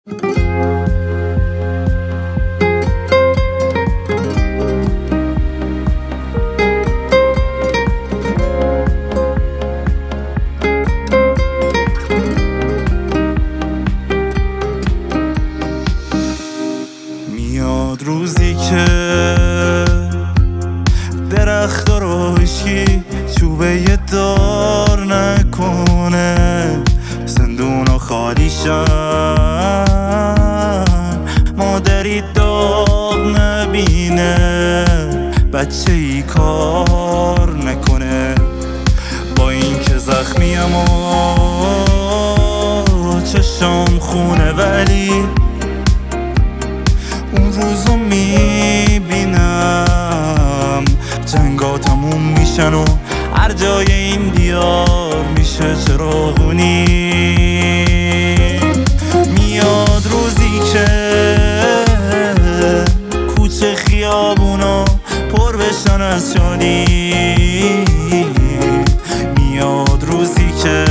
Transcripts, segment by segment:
میاد روزی که درخت رو هیچکی چوبه دار نکنه، زندونا خالی شن، مادری داغ نبینه، بچه ای کار نکنه. با این که زخمیم و چشام خونه، ولی اون روزو میبینم جنگا تموم میشن و هر جای این دیار میشه چراغونی. میاد روزی که کوچه خیابونا پر بشن از شادی، میاد روزی که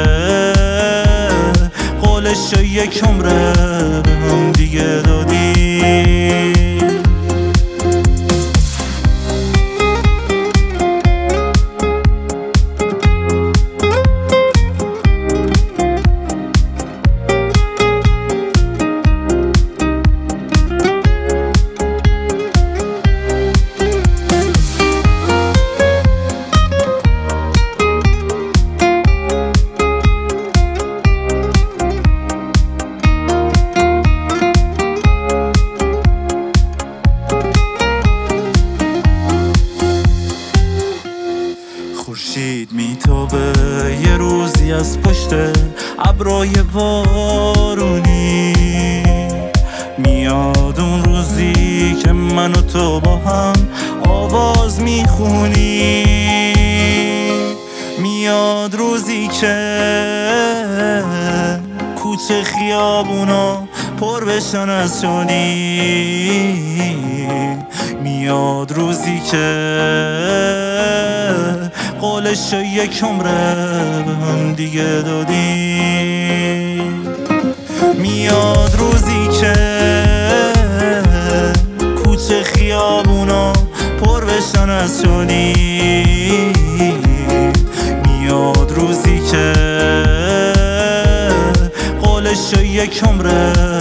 قولش یک عمره به هم دیگه دادی. خورشید میتابه یه روزی از پشت ابرای بارونی، میاد اون روزی که من و تو با هم آواز میخونی، میاد روزی که کوچه خیابونا پر بشن از شادی، میاد روزی که قولش یک عمره به هم دیگه دادی. میاد روزی که کوچه خیابونا پر بشن از شادی، میاد روزی که قولش یک عمره